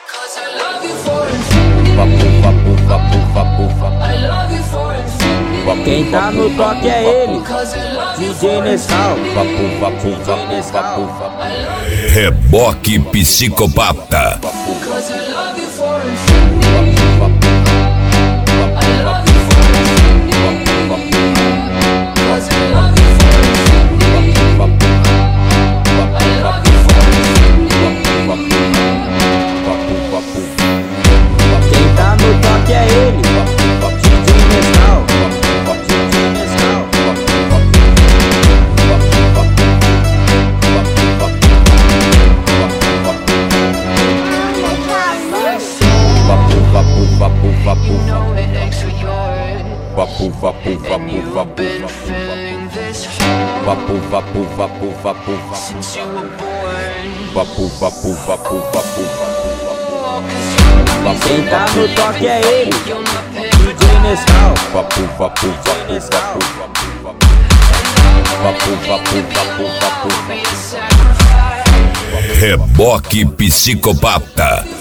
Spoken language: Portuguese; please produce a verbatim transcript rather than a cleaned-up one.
Quem tá no toque é ele, D J Nescau. Reboque Psicopata. Quem tá no toque é ele, D J Nescau. Vapu, vapu, vapu, vapu, vapu, vapu, vapu, vapu, vapu, vapu, vapu, vapu. Quem tá no toque é ele, D J Nescau. Vapu, vapu, vapu, vapu, vapu, vapu, vapu, vapu. Reboque Psicopata.